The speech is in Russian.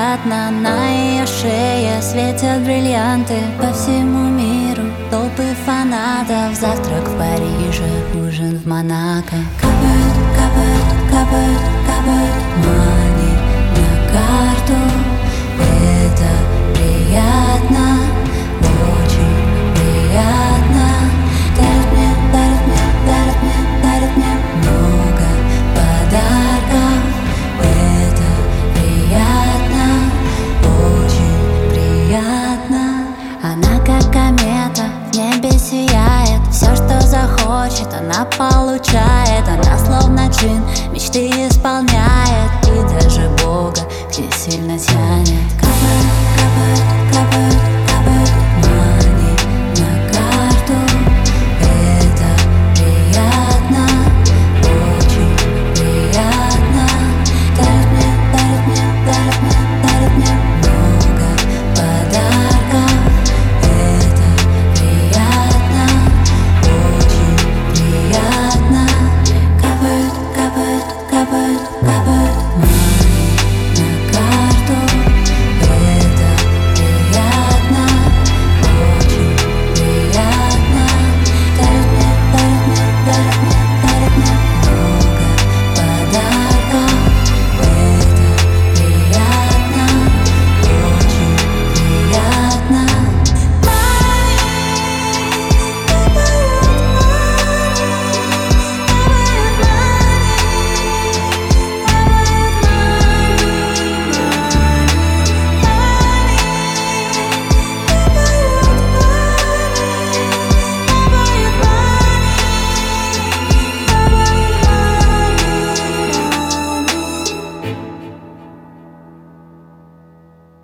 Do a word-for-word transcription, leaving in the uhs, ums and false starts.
приятно. На ее шее светят бриллианты. По всему миру толпы фанатов. Завтрак в Париже, ужин в Монако. Капает, капает, капает, капает мани на карту. Это приятно, очень приятно. Дарит мне, дарит мне, дарит мне, дарит мне много подарков. Это приятно, очень приятно. Она как комета, в небе сияет. Все, что захочет, она получает. Она словно джин, мечты исполняет. И даже Бога к ней сильно тянет.